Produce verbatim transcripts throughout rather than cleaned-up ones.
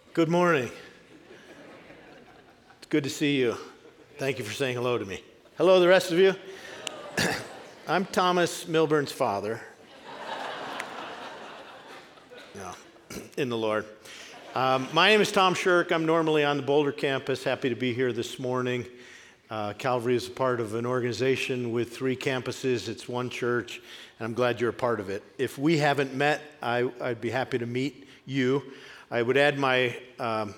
Good morning. It's good to see you. Thank you for saying hello to me. Hello, the rest of you. I'm Thomas Milburn's father. No, in the Lord. Um, my name is Tom Shirk. I'm normally on the Boulder campus. Happy to be here this morning. Uh, Calvary is a part of an organization with three campuses. It's one church, and I'm glad you're a part of it. If we haven't met, I, I'd be happy to meet you. I would add my um,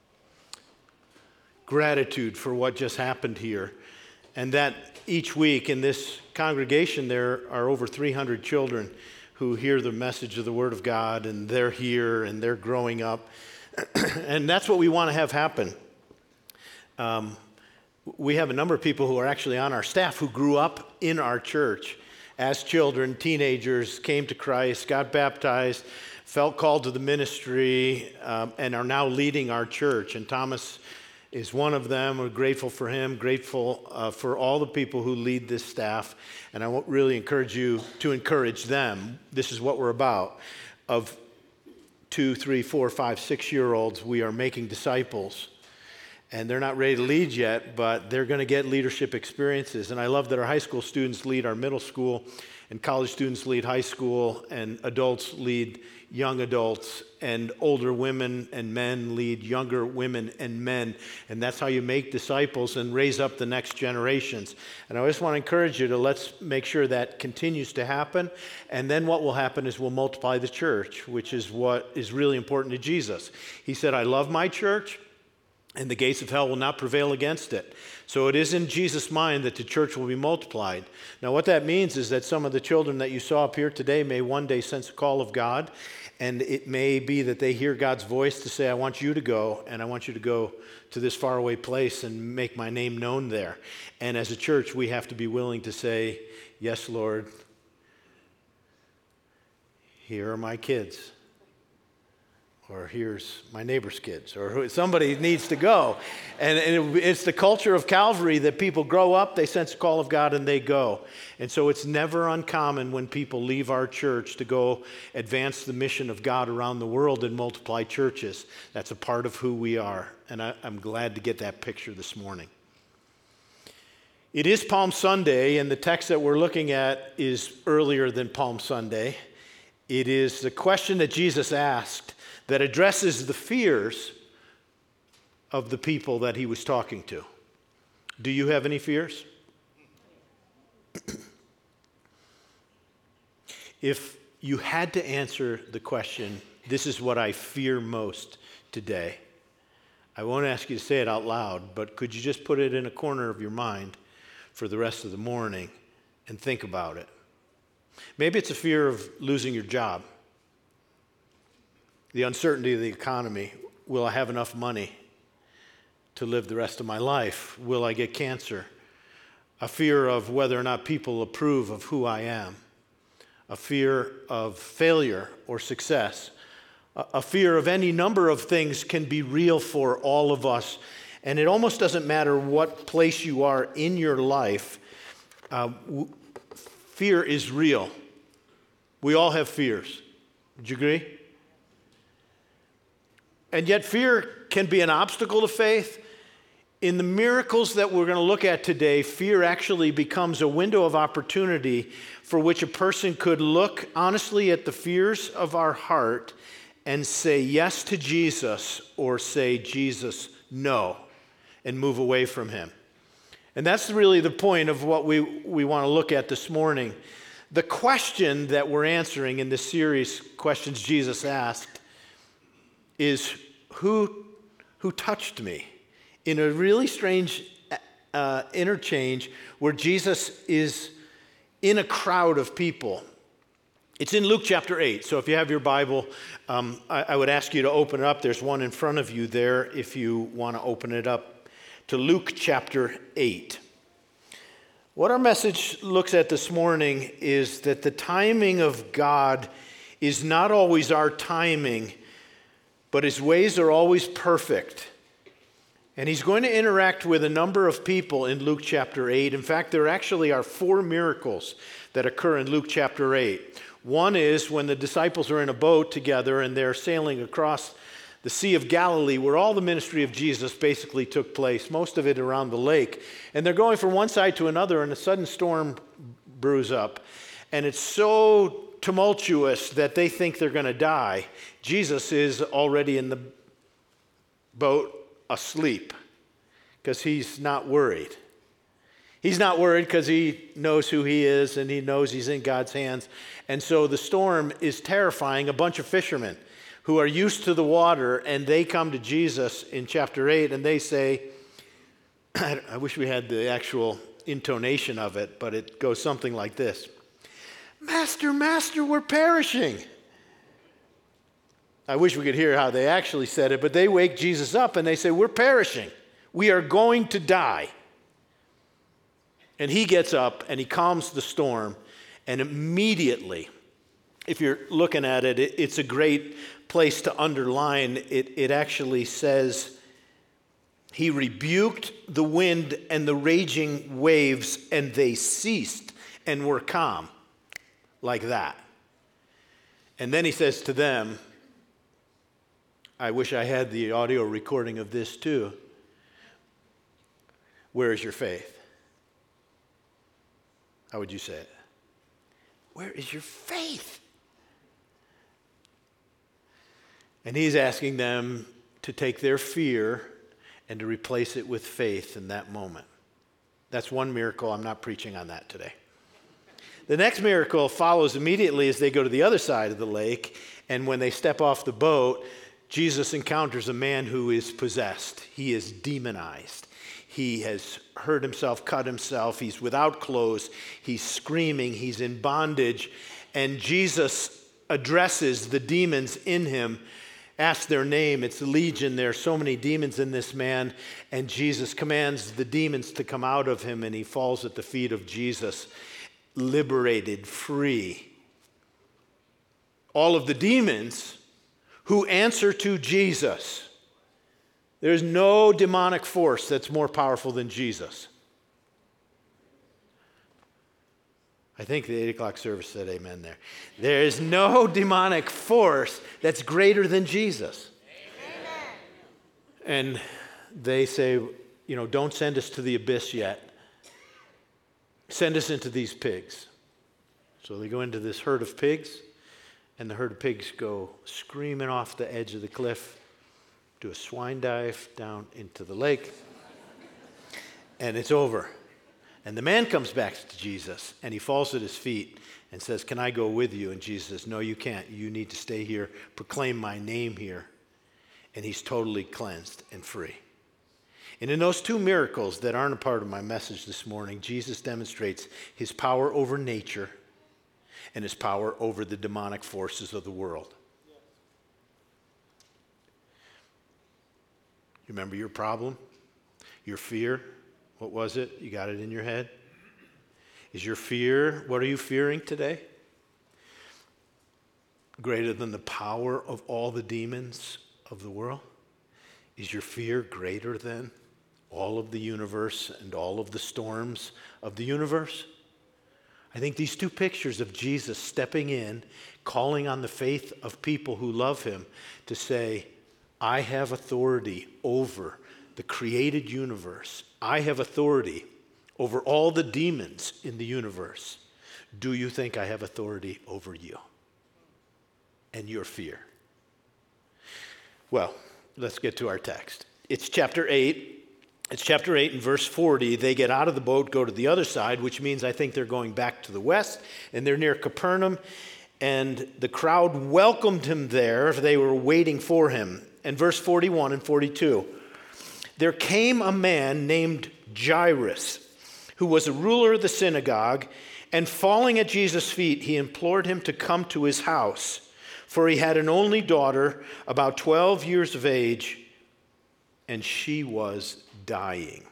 gratitude for what just happened here, and that each week in this congregation there are over three hundred children who hear the message of the Word of God, and they're here and they're growing up, and that's what we want to have happen. Um, we have a number of people who are actually on our staff who grew up in our church as children, teenagers, came to Christ, got baptized, felt called to the ministry, um, and are now leading our church. And Thomas is one of them. We're grateful for him, grateful uh, for all the people who lead this staff. And I won't really encourage you to encourage them. This is what we're about. Of two, three, four, five, six-year-olds, we are making disciples. And they're not ready to lead yet, but they're going to get leadership experiences. And I love that our high school students lead our middle school, and college students lead high school, and adults lead young adults, and older women and men lead younger women and men. And that's how you make disciples and raise up the next generations. And I just want to encourage you to let's make sure that continues to happen. And then what will happen is we'll multiply the church, which is what is really important to Jesus. He said, I love my church, and the gates of hell will not prevail against it. So it is in Jesus' mind that the church will be multiplied. Now what that means is that some of the children that you saw up here today may one day sense a call of God, and it may be that they hear God's voice to say, I want you to go, and I want you to go to this faraway place and make my name known there. And as a church, we have to be willing to say, yes, Lord, here are my kids. Or here's my neighbor's kids, or who, somebody needs to go. And, and it, it's the culture of Calvary that people grow up, they sense the call of God, and they go. And so it's never uncommon when people leave our church to go advance the mission of God around the world and multiply churches. That's a part of who we are, and I, I'm glad to get that picture this morning. It is Palm Sunday, and the text that we're looking at is earlier than Palm Sunday. It is the question that Jesus asked that addresses the fears of the people that he was talking to. Do you have any fears? If you had to answer the question, this is what I fear most today, I won't ask you to say it out loud, but could you just put it in a corner of your mind for the rest of the morning and think about it? Maybe it's a fear of losing your job. The uncertainty of the economy. Will I have enough money to live the rest of my life? Will I get cancer? A fear of whether or not people approve of who I am. A fear of failure or success. A fear of any number of things can be real for all of us. And it almost doesn't matter what place you are in your life. Uh, fear is real. We all have fears. Would you agree? And yet fear can be an obstacle to faith. In the miracles that we're going to look at today, fear actually becomes a window of opportunity for which a person could look honestly at the fears of our heart and say yes to Jesus, or say, Jesus, no, and move away from him. And that's really the point of what we, we want to look at this morning. The question that we're answering in this series, Questions Jesus Asked, is who, who touched me? In a really strange uh, interchange where Jesus is in a crowd of people. It's in Luke chapter eight. So if you have your Bible, um, I, I would ask you to open it up. There's one in front of you there if you want to open it up to Luke chapter eight. What our message looks at this morning is that the timing of God is not always our timing, but his ways are always perfect. And he's going to interact with a number of people in Luke chapter eight. In fact, there actually are four miracles that occur in Luke chapter eight. One is when the disciples are in a boat together and they're sailing across the Sea of Galilee, where all the ministry of Jesus basically took place, most of it around the lake. And they're going from one side to another, and a sudden storm brews up. And it's so tumultuous that they think they're going to die. Jesus is already in the boat asleep because he's not worried. He's not worried because he knows who he is and he knows he's in God's hands. And so the storm is terrifying a bunch of fishermen who are used to the water, and they come to Jesus in chapter eight and they say, I wish we had the actual intonation of it, but it goes something like this. Master, Master, we're perishing. I wish we could hear how they actually said it, but they wake Jesus up and they say, we're perishing. We are going to die. And he gets up and he calms the storm, and immediately, if you're looking at it, it it's a great place to underline. It, it actually says, he rebuked the wind and the raging waves, and they ceased and were calm, like that. And then he says to them, I wish I had the audio recording of this too. Where is your faith? How would you say it? Where is your faith? And he's asking them to take their fear and to replace it with faith in that moment. That's one miracle. I'm not preaching on that today. The next miracle follows immediately as they go to the other side of the lake, and when they step off the boat, Jesus encounters a man who is possessed. He is demonized. He has hurt himself, cut himself. He's without clothes. He's screaming. He's in bondage. And Jesus addresses the demons in him, asks their name. It's legion. There are so many demons in this man. And Jesus commands the demons to come out of him, and he falls at the feet of Jesus, liberated, free. All of the demons who answer to Jesus. There's no demonic force that's more powerful than Jesus. I think the eight o'clock service said amen there. There is no demonic force that's greater than Jesus. Amen. And they say, you know, don't send us to the abyss yet. Send us into these pigs. So they go into this herd of pigs, and the herd of pigs go screaming off the edge of the cliff, do a swine dive down into the lake, and it's over. And the man comes back to Jesus, and he falls at his feet and says, can I go with you? And Jesus says, no, you can't. You need to stay here, proclaim my name here. And he's totally cleansed and free. And in those two miracles that aren't a part of my message this morning, Jesus demonstrates his power over nature and his power over the demonic forces of the world. You remember your problem? Your fear? What was it? You got it in your head? Is your fear, what are you fearing today? Greater than the power of all the demons of the world? Is your fear greater than all of the universe and all of the storms of the universe? I think these two pictures of Jesus stepping in, calling on the faith of people who love him to say, I have authority over the created universe. I have authority over all the demons in the universe. Do you think I have authority over you and your fear? Well, let's get to our text. It's chapter eight. It's chapter eight and verse forty. They get out of the boat, go to the other side, which means I think they're going back to the west, and they're near Capernaum, and the crowd welcomed him there. They were waiting for him. And verse forty-one and forty-two, there came a man named Jairus, who was a ruler of the synagogue, and falling at Jesus' feet, he implored him to come to his house, for he had an only daughter, about twelve years of age, and she was dying.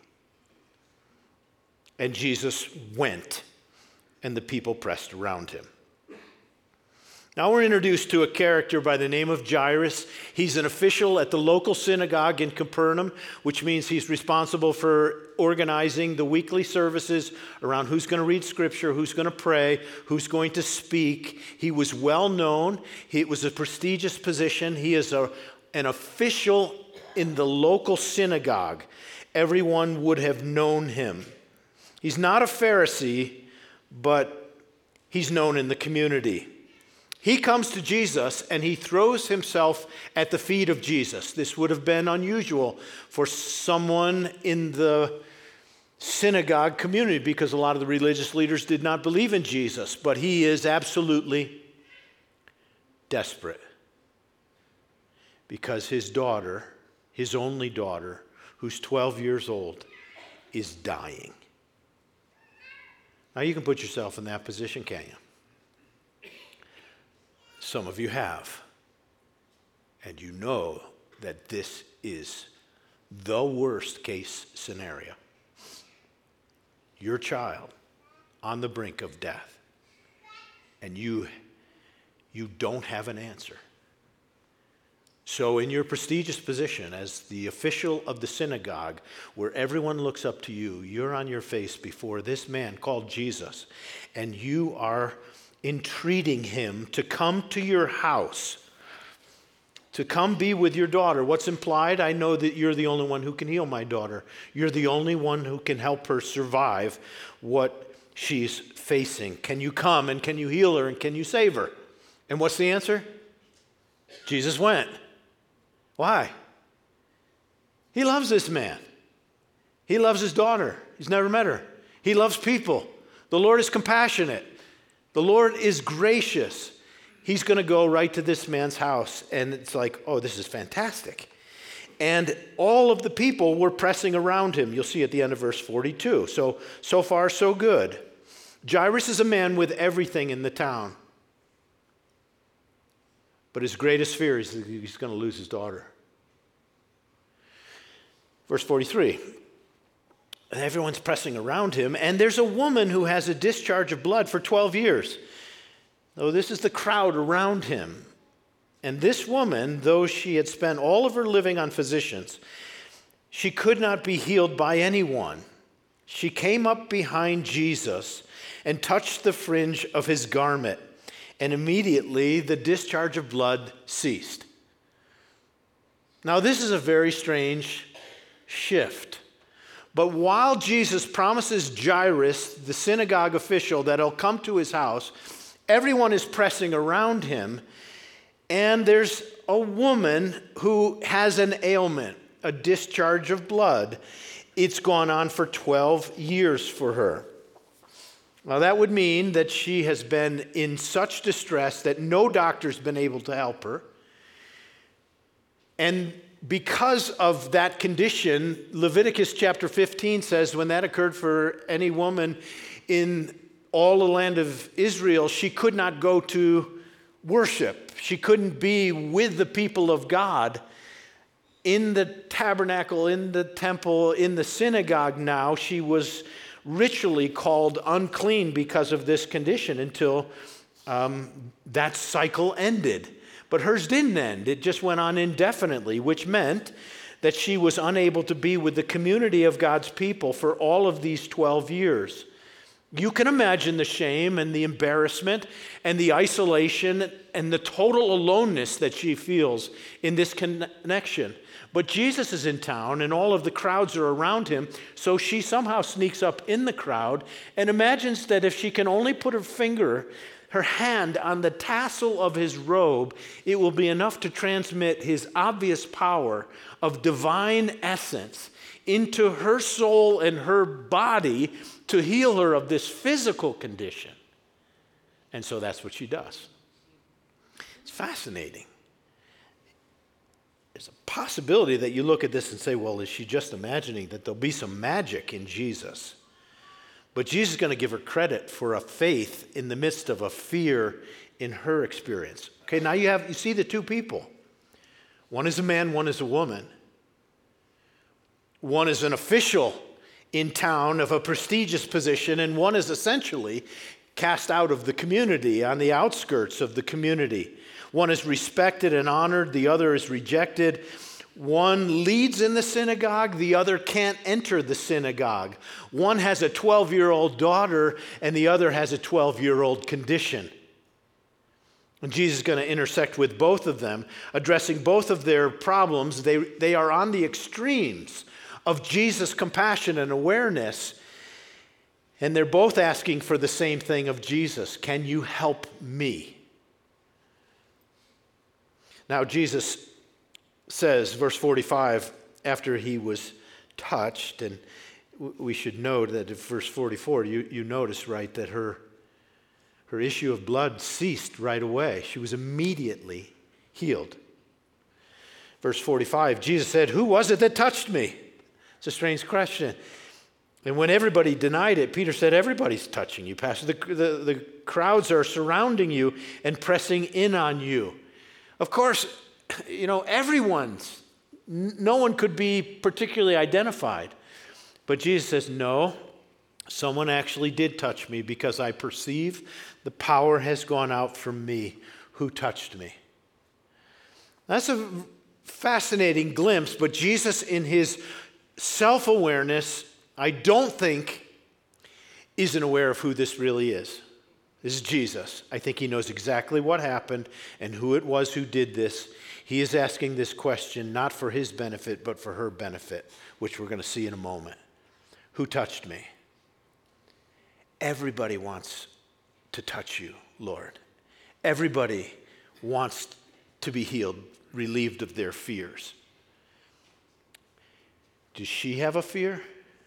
And Jesus went, and the people pressed around him. Now we're introduced to a character by the name of Jairus. He's an official at the local synagogue in Capernaum, which means he's responsible for organizing the weekly services around who's going to read scripture, who's going to pray, who's going to speak. He was well known. He, it was a prestigious position. He is a an official in the local synagogue. Everyone would have known him. He's not a Pharisee, but he's known in the community. He comes to Jesus and he throws himself at the feet of Jesus. This would have been unusual for someone in the synagogue community because a lot of the religious leaders did not believe in Jesus, but he is absolutely desperate because his daughter, his only daughter, who's twelve years old, is dying. Now you can put yourself in that position, can't you? Some of you have. And you know that this is the worst case scenario. Your child on the brink of death. And you, you don't have an answer. So in your prestigious position as the official of the synagogue, where everyone looks up to you, you're on your face before this man called Jesus, and you are entreating him to come to your house, to come be with your daughter. What's implied? I know that you're the only one who can heal my daughter. You're the only one who can help her survive what she's facing. Can you come and can you heal her and can you save her? And what's the answer? Jesus went. Why? He loves this man. He loves his daughter. He's never met her. He loves people. The Lord is compassionate. The Lord is gracious. He's going to go right to this man's house. And it's like, oh, this is fantastic. And all of the people were pressing around him. You'll see at the end of verse forty-two. So, so far, so good. Jairus is a man with everything in the town. But his greatest fear is that he's going to lose his daughter. Verse forty-three. Everyone's pressing around him, and there's a woman who has a discharge of blood for twelve years. Oh, this is the crowd around him. And this woman, though she had spent all of her living on physicians, she could not be healed by anyone. She came up behind Jesus and touched the fringe of his garment. And immediately the discharge of blood ceased. Now, this is a very strange shift. But while Jesus promises Jairus, the synagogue official, that he'll come to his house, everyone is pressing around him. And there's a woman who has an ailment, a discharge of blood. It's gone on for twelve years for her. Now, that would mean that she has been in such distress that no doctor's been able to help her. And because of that condition, Leviticus chapter fifteen says when that occurred for any woman in all the land of Israel, she could not go to worship. She couldn't be with the people of God in the tabernacle, in the temple, in the synagogue now. She was ritually called unclean because of this condition until um, that cycle ended. But hers didn't end. It just went on indefinitely, which meant that she was unable to be with the community of God's people for all of these twelve years. You can imagine the shame and the embarrassment and the isolation and the total aloneness that she feels in this connection. But Jesus is in town and all of the crowds are around him, so she somehow sneaks up in the crowd and imagines that if she can only put her finger, her hand on the tassel of his robe, it will be enough to transmit his obvious power of divine essence into her soul and her body to heal her of this physical condition. And so that's what she does. It's fascinating. There's a possibility that you look at this and say, well, is she just imagining that there'll be some magic in Jesus? But Jesus is going to give her credit for a faith in the midst of a fear in her experience. Okay, now you have you see the two people. One is a man, one is a woman. One is an official in town of a prestigious position, and one is essentially cast out of the community, on the outskirts of the community. One is respected and honored, the other is rejected. One leads in the synagogue, the other can't enter the synagogue. One has a twelve-year-old daughter, and the other has a twelve-year-old condition. And Jesus is going to intersect with both of them, addressing both of their problems. They, they are on the extremes of Jesus' compassion and awareness, and they're both asking for the same thing of Jesus. Can you help me? Now, Jesus says, verse forty-five, after he was touched, and we should note that in verse forty-four, you, you notice, right, that her, her issue of blood ceased right away. She was immediately healed. Verse forty-five, Jesus said, "Who was it that touched me?" It's a strange question. And when everybody denied it, Peter said, "Everybody's touching you, Pastor. The, the, the crowds are surrounding you and pressing in on you." Of course, you know, everyone's, no one could be particularly identified. But Jesus says, no, someone actually did touch me because I perceive the power has gone out from me. Who touched me? That's a fascinating glimpse, but Jesus in his self-awareness, I don't think, isn't aware of who this really is. This is Jesus. I think he knows exactly what happened and who it was who did this. He is asking this question not for his benefit, but for her benefit, which we're going to see in a moment. Who touched me? Everybody wants to touch you, Lord. Everybody wants to be healed, relieved of their fears. Does she have a fear?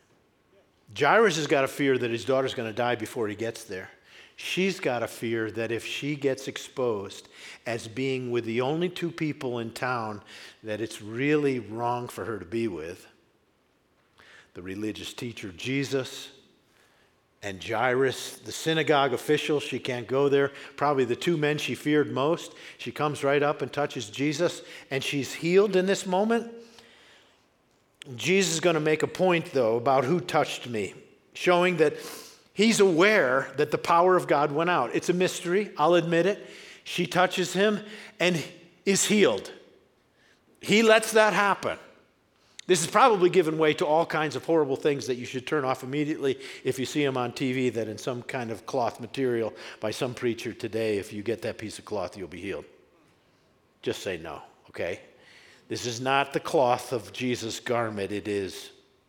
Jairus has got a fear that his daughter's going to die before he gets there. She's got a fear that if she gets exposed as being with the only two people in town that it's really wrong for her to be with, the religious teacher Jesus and Jairus, the synagogue official, she can't go there. Probably the two men she feared most. She comes right up and touches Jesus, and she's healed in this moment. Jesus is going to make a point, though, about who touched me, showing that he's aware that the power of God went out. It's a mystery, I'll admit it. She touches him and is healed. He lets that happen. This has probably given way to all kinds of horrible things that you should turn off immediately if you see them on T V, that in some kind of cloth material by some preacher today, if you get that piece of cloth, you'll be healed. Just say no, okay? This is not the cloth of Jesus' garment. It is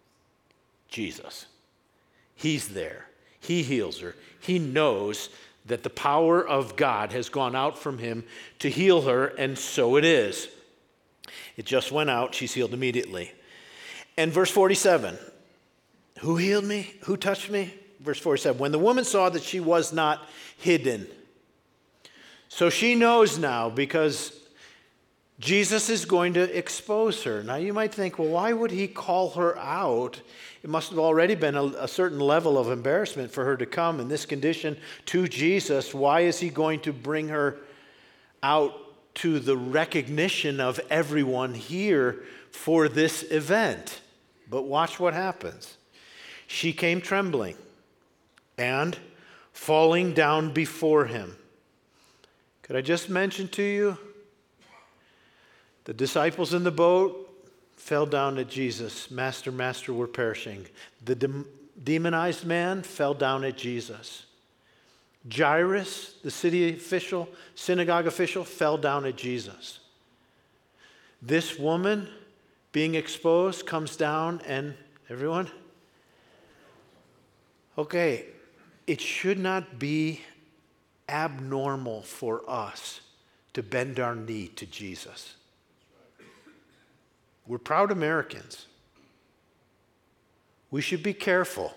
Jesus. He's there. He heals her. He knows that the power of God has gone out from him to heal her, and so it is. It just went out. She's healed immediately. And verse forty-seven, who healed me? Who touched me? Verse forty-seven, when the woman saw that she was not hidden. So she knows now because Jesus is going to expose her. Now you might think, well, why would he call her out? It must have already been a, a certain level of embarrassment for her to come in this condition to Jesus. Why is he going to bring her out to the recognition of everyone here for this event? But watch what happens. She came trembling and falling down before him. Could I just mention to you, the disciples in the boat fell down at Jesus. Master, Master, we're perishing. The de- demonized man fell down at Jesus. Jairus, the city official, synagogue official, fell down at Jesus. This woman being exposed comes down and everyone, okay, it should not be abnormal for us to bend our knee to Jesus. We're proud Americans. We should be careful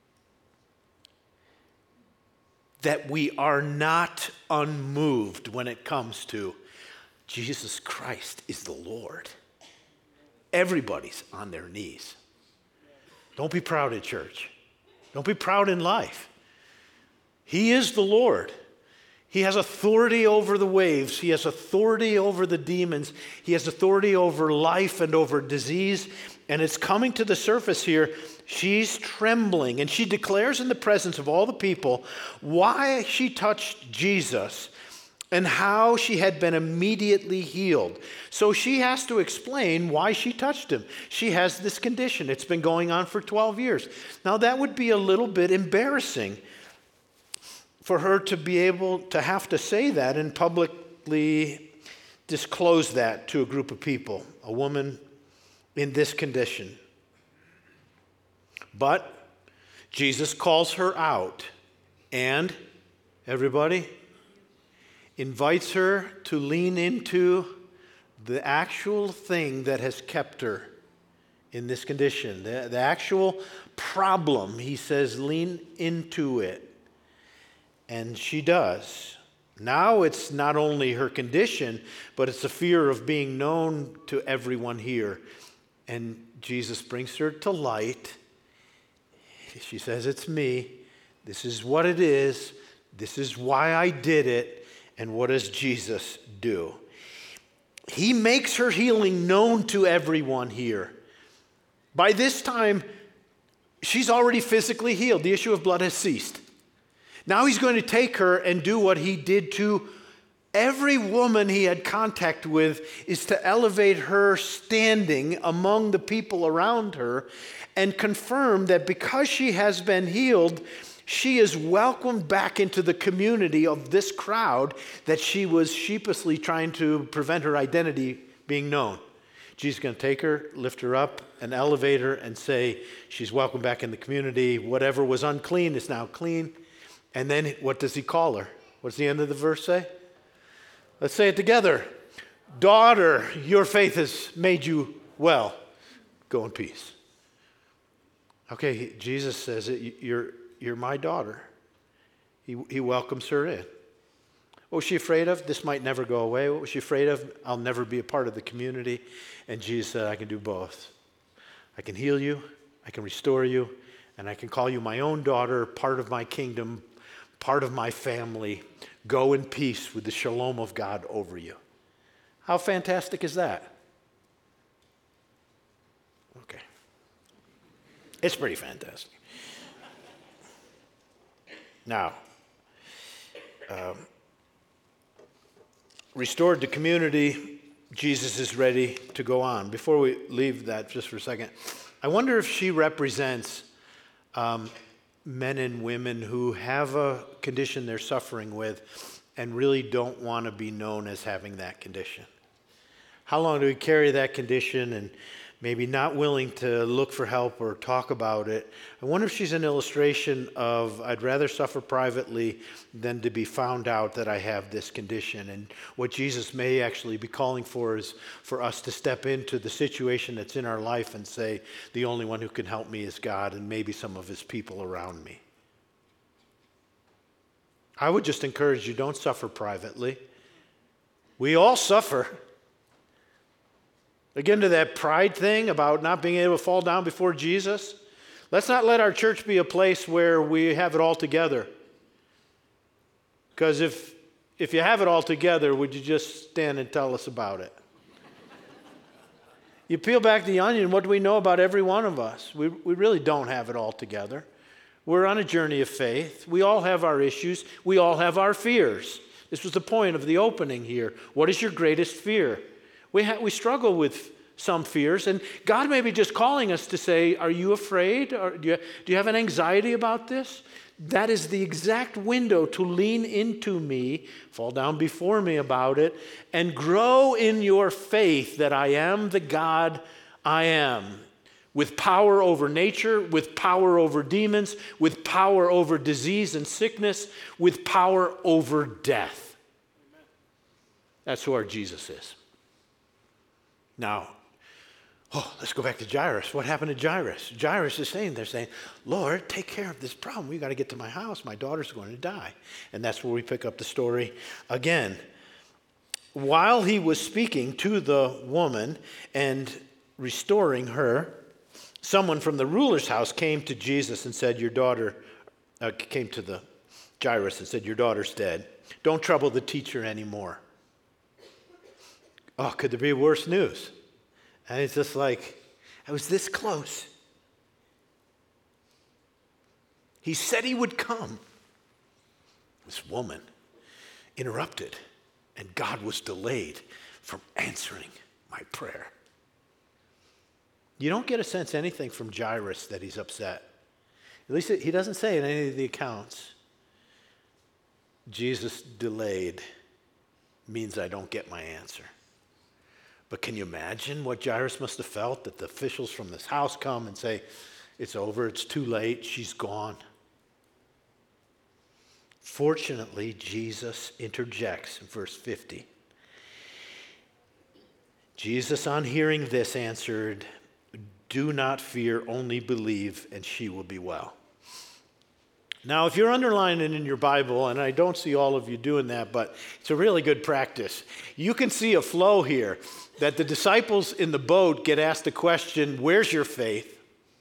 that we are not unmoved when it comes to Jesus Christ is the Lord. Everybody's on their knees. Don't be proud at church. Don't be proud in life. He is the Lord. He has authority over the waves. He has authority over the demons. He has authority over life and over disease. And it's coming to the surface here. She's trembling, and she declares in the presence of all the people why she touched Jesus and how she had been immediately healed. So she has to explain why she touched him. She has this condition. It's been going on for twelve years. Now that would be a little bit embarrassing for her to be able to have to say that and publicly disclose that to a group of people, a woman in this condition. But Jesus calls her out and, everybody, invites her to lean into the actual thing that has kept her in this condition, the, the actual problem. He says, lean into it. And she does. Now it's not only her condition, but it's the fear of being known to everyone here. And Jesus brings her to light. She says, it's me. This is what it is. This is why I did it. And what does Jesus do? He makes her healing known to everyone here. By this time, she's already physically healed. The issue of blood has ceased. Now he's going to take her and do what he did to every woman he had contact with, is to elevate her standing among the people around her and confirm that because she has been healed, she is welcomed back into the community of this crowd that she was sheepishly trying to prevent her identity being known. Jesus is going to take her, lift her up, and elevate her and say, she's welcome back in the community. Whatever was unclean is now clean. And then what does he call her? What's the end of the verse say? Let's say it together. Daughter, your faith has made you well. Go in peace. Okay, Jesus says it, you're, you're my daughter. He, he welcomes her in. What was she afraid of? This might never go away. What was she afraid of? I'll never be a part of the community. And Jesus said, I can do both. I can heal you, I can restore you, and I can call you my own daughter, part of my kingdom, part of my family. Go in peace with the shalom of God over you. How fantastic is that? Okay. It's pretty fantastic. Now, um, restored to community, Jesus is ready to go on. Before we leave that just for a second, I wonder if she represents um, men and women who have a condition they're suffering with and really don't want to be known as having that condition. How long do we carry that condition and maybe not willing to look for help or talk about it? I wonder if she's an illustration of I'd rather suffer privately than to be found out that I have this condition. And what Jesus may actually be calling for is for us to step into the situation that's in our life and say, the only one who can help me is God and maybe some of his people around me. I would just encourage you, don't suffer privately. We all suffer. Again, to that pride thing about not being able to fall down before Jesus. Let's not let our church be a place where we have it all together. Because if, if you have it all together, would you just stand and tell us about it? You peel back the onion, what do we know about every one of us? We, we really don't have it all together. We're on a journey of faith. We all have our issues. We all have our fears. This was the point of the opening here. What is your greatest fear? We, ha- we struggle with some fears, and God may be just calling us to say, are you afraid? Or do you, do you have an anxiety about this? That is the exact window to lean into me, fall down before me about it, and grow in your faith that I am the God I am, with power over nature, with power over demons, with power over disease and sickness, with power over death. That's who our Jesus is. Now, oh, let's go back to Jairus. What happened to Jairus? Jairus is saying, they're saying, Lord, take care of this problem. We've got to get to my house. My daughter's going to die. And that's where we pick up the story again. While he was speaking to the woman and restoring her, someone from the ruler's house came to Jesus and said, your daughter, uh, came to the Jairus and said, your daughter's dead. Don't trouble the teacher anymore. Oh, could there be worse news? And it's just like, I was this close. He said he would come. This woman interrupted, and God was delayed from answering my prayer. You don't get a sense anything from Jairus that he's upset. At least he doesn't say in any of the accounts. Jesus delayed means I don't get my answer. But can you imagine what Jairus must have felt that the officials from this house come and say, it's over, it's too late, she's gone. Fortunately, Jesus interjects in verse fifty. Jesus, on hearing this, answered, do not fear, only believe, and she will be well. Now, if you're underlining in your Bible, and I don't see all of you doing that, but it's a really good practice, you can see a flow here that the disciples in the boat get asked the question, where's your faith?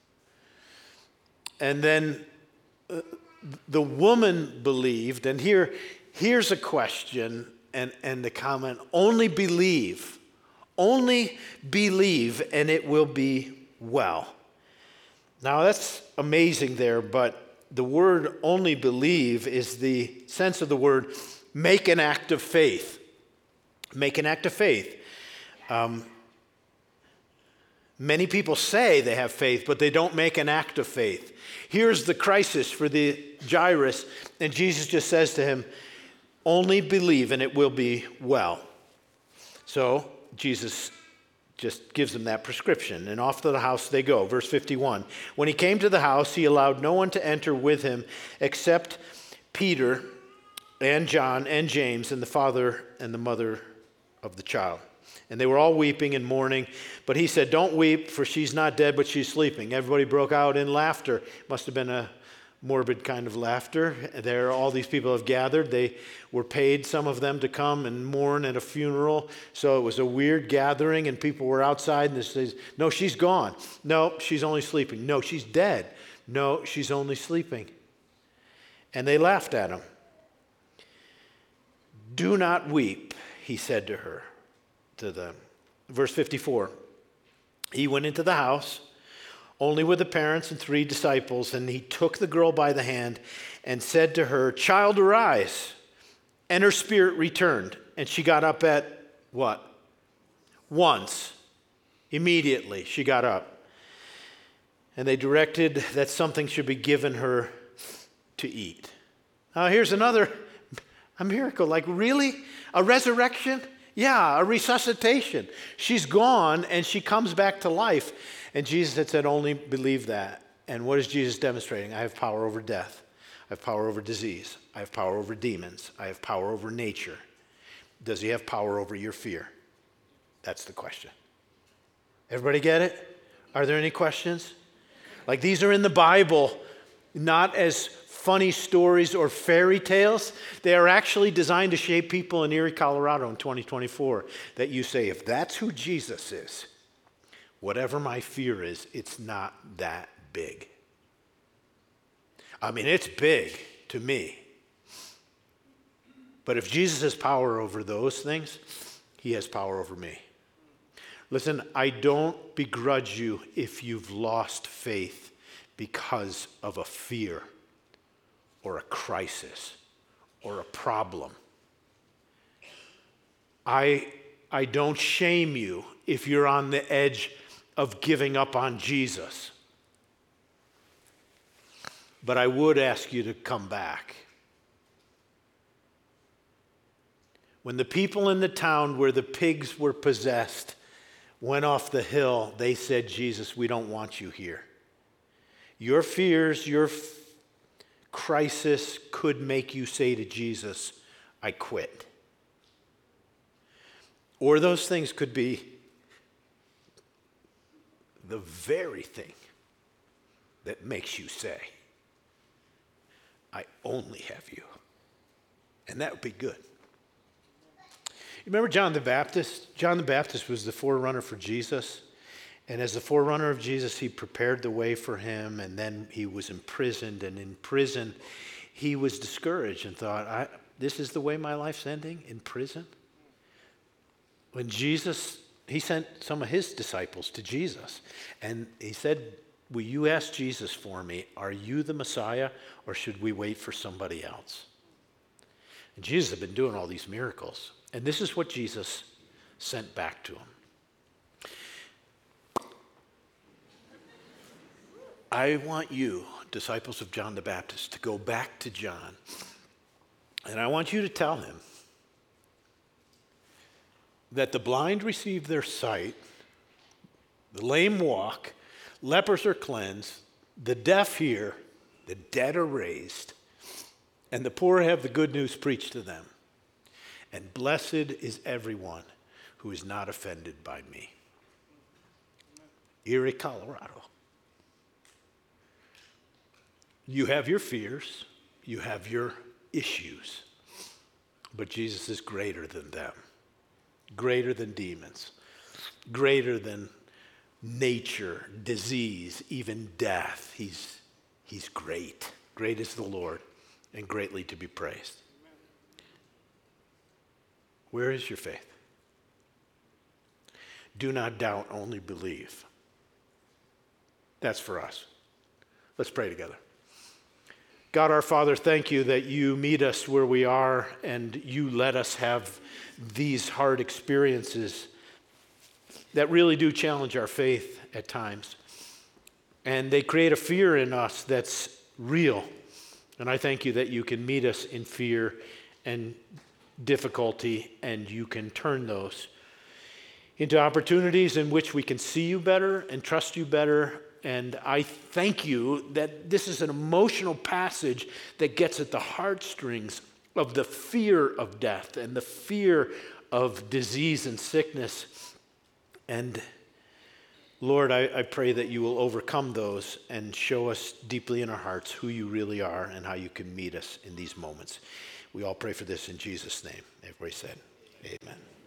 And then uh, the woman believed, and here, here's a question and, and the comment, only believe, only believe, and it will be well. Now, that's amazing there, but the word only believe is the sense of the word make an act of faith. Make an act of faith. Um, many people say they have faith, but they don't make an act of faith. Here's the crisis for the Jairus, and Jesus just says to him, only believe and it will be well. So Jesus just gives them that prescription, and off to the house they go. Verse fifty-one, when he came to the house, he allowed no one to enter with him except Peter and John and James and the father and the mother of the child. And they were all weeping and mourning, but he said, don't weep, for she's not dead, but she's sleeping. Everybody broke out in laughter. Must have been a morbid kind of laughter. There, all these people have gathered. They were paid, some of them, to come and mourn at a funeral. So it was a weird gathering, and people were outside, and they says, no, she's gone. No, she's only sleeping. No, she's dead. No, she's only sleeping. And they laughed at him. Do not weep, he said to her, to them. Verse fifty-four, he went into the house, only with the parents and three disciples, and he took the girl by the hand and said to her, child, arise. And her spirit returned, and she got up at what? Once. Immediately, she got up. And they directed that something should be given her to eat. Now, here's another, a miracle. Like, really? A resurrection? Yeah, a resuscitation. She's gone, and she comes back to life. And Jesus had said, only believe that. And what is Jesus demonstrating? I have power over death. I have power over disease. I have power over demons. I have power over nature. Does he have power over your fear? That's the question. Everybody get it? Are there any questions? Like, these are in the Bible, not as funny stories or fairy tales. They are actually designed to shape people in Erie, Colorado in twenty twenty-four. That you say, if that's who Jesus is, whatever my fear is, it's not that big. I mean, it's big to me. But if Jesus has power over those things, he has power over me. Listen, I don't begrudge you if you've lost faith because of a fear or a crisis or a problem. I, I don't shame you if you're on the edge of giving up on Jesus. But I would ask you to come back. When the people in the town where the pigs were possessed went off the hill, they said, Jesus, we don't want you here. Your fears, your f- crisis could make you say to Jesus, I quit. Or those things could be the very thing that makes you say, I only have you. And that would be good. You remember John the Baptist? John the Baptist was the forerunner for Jesus. And as the forerunner of Jesus, he prepared the way for him, and then he was imprisoned. And in prison, he was discouraged and thought, I, this is the way my life's ending, in prison? When Jesus, he sent some of his disciples to Jesus, and he said, will you ask Jesus for me, are you the Messiah, or should we wait for somebody else? And Jesus had been doing all these miracles. And this is what Jesus sent back to him. I want you, disciples of John the Baptist, to go back to John And I want you to tell him that the blind receive their sight, the lame walk, lepers are cleansed, the deaf hear, the dead are raised, and the poor have the good news preached to them. And blessed is everyone who is not offended by me. Erie, Colorado. You have your fears, you have your issues, but Jesus is greater than them, greater than demons, greater than nature, disease, even death. He's, he's great. Great is the Lord, and greatly to be praised. Where is your faith? Do not doubt, only believe. That's for us. Let's pray together. God our Father, thank you that you meet us where we are and you let us have these hard experiences that really do challenge our faith at times. And they create a fear in us that's real. And I thank you that you can meet us in fear and difficulty, and you can turn those into opportunities in which we can see you better and trust you better. And I thank you that this is an emotional passage that gets at the heartstrings of the fear of death and the fear of disease and sickness. And Lord, I, I pray that you will overcome those and show us deeply in our hearts who you really are and how you can meet us in these moments. We all pray for this in Jesus' name. Everybody said, amen.